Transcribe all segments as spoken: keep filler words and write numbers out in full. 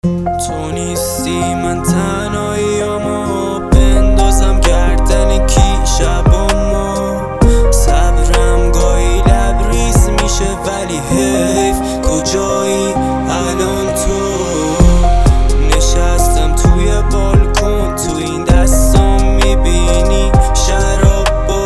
تو نیستی من تنهاییامو بندازم گردن کی شبامو. صبرم گاهی لبریز میشه ولی حیف کجایی الان تو. نشستم توی بالکن تو این دستام میبینی شرابو.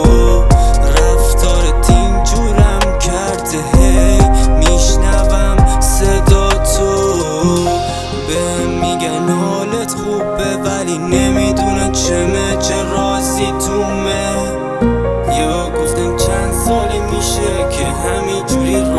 رفتارت اینجورم کرده هی میشنوم صدا تو. بهم میگن حالت خوبه ولی نمیدونن چمه چه رازی تومه. یا گفتم چند سالی میشه که همینجوری